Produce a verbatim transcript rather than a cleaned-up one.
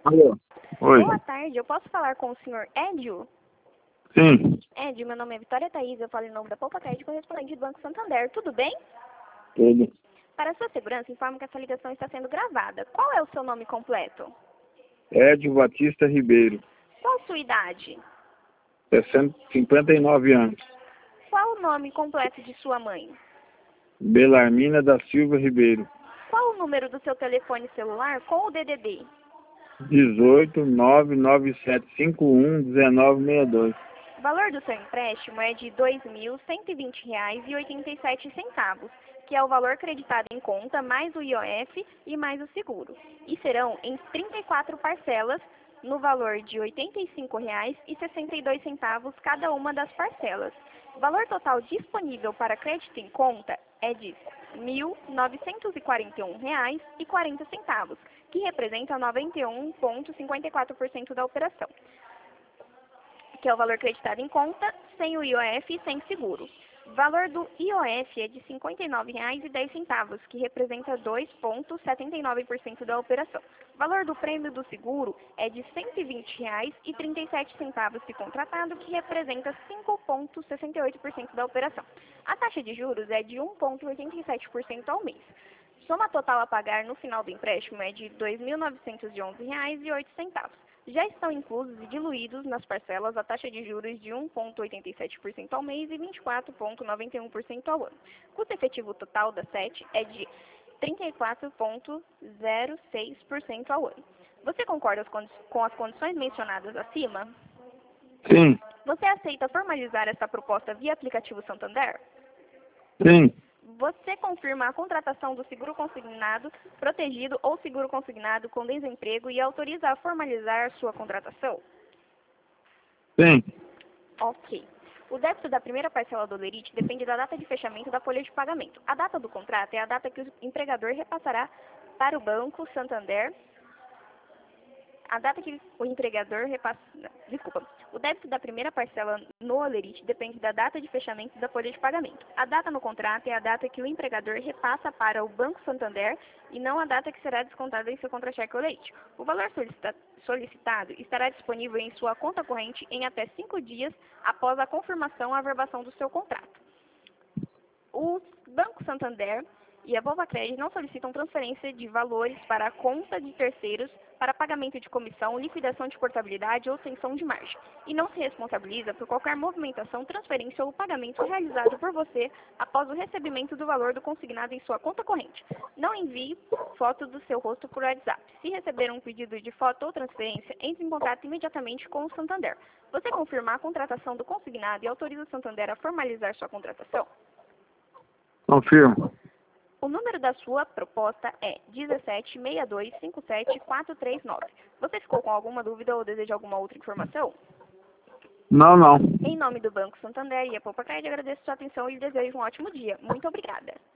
Alô? Oi. Boa tarde, eu posso falar com o senhor Edio? Sim. Edio, meu nome é Vitória Thaís, eu falo em nome da Poupa Crédito, correspondente do Banco Santander. Tudo bem? Tudo. Para sua segurança, informo que essa ligação está sendo gravada. Qual é o seu nome completo? Edio Batista Ribeiro. Qual sua idade? cinquenta e nove anos. Qual o nome completo de sua mãe? Belarmina da Silva Ribeiro. Qual o número do seu telefone celular com o D D D? dezoito, nove nove sete cinco um, dezenove sessenta e dois. O valor do seu empréstimo é de dois mil cento e vinte reais e oitenta e sete centavos, que é o valor creditado em conta, mais o I O F e mais o seguro. E serão em trinta e quatro parcelas, no valor de oitenta e cinco reais e sessenta e dois centavos cada uma das parcelas. O valor total disponível para crédito em conta é de mil novecentos e quarenta e um reais e quarenta centavos, que representa noventa e um vírgula cinquenta e quatro por cento da operação, que é o valor creditado em conta, sem o I O F e sem seguro. O valor do I O F é de cinquenta e nove reais e dez centavos, que representa dois vírgula setenta e nove por cento da operação. O valor do prêmio do seguro é de cento e vinte reais e trinta e sete centavos se contratado, que representa cinco vírgula sessenta e oito por cento da operação. A taxa de juros é de um vírgula oitenta e sete por cento ao mês. Soma total a pagar no final do empréstimo é de dois mil novecentos e onze reais e oito centavos. Já estão inclusos e diluídos nas parcelas a taxa de juros de um vírgula oitenta e sete por cento ao mês e vinte e quatro vírgula noventa e um por cento ao ano. O custo efetivo total da S E T é de trinta e quatro vírgula zero seis por cento ao ano. Você concorda com as condições mencionadas acima? Sim. Você aceita formalizar essa proposta via aplicativo Santander? Sim. Você confirma a contratação do seguro consignado, protegido ou seguro consignado com desemprego e autoriza a formalizar sua contratação? Sim. Ok. O débito da primeira parcela do Lerite depende da data de fechamento da folha de pagamento. A data do contrato é a data que o empregador repassará para o Banco Santander. A data que o empregador repassa... Desculpa. O débito da primeira parcela no Olerite depende da data de fechamento da folha de pagamento. A data no contrato é a data que o empregador repassa para o Banco Santander e não a data que será descontada em seu contra-cheque Olerite. O valor solicita... solicitado estará disponível em sua conta corrente em até cinco dias após a confirmação ou averbação do seu contrato. O Banco Santander e a Poupa Crédito não solicitam transferência de valores para a conta de terceiros para pagamento de comissão, liquidação de portabilidade ou tensão de margem, e não se responsabiliza por qualquer movimentação, transferência ou pagamento realizado por você após o recebimento do valor do consignado em sua conta corrente. Não envie foto do seu rosto por WhatsApp. Se receber um pedido de foto ou transferência, entre em contato imediatamente com o Santander. Você confirma a contratação do consignado e autoriza o Santander a formalizar sua contratação? Confirmo. O número da sua proposta é um sete seis dois cinco sete quatro três nove. Você ficou com alguma dúvida ou deseja alguma outra informação? Não, não. Em nome do Banco Santander e a Poupa Crédito, agradeço sua atenção e lhe desejo um ótimo dia. Muito obrigada.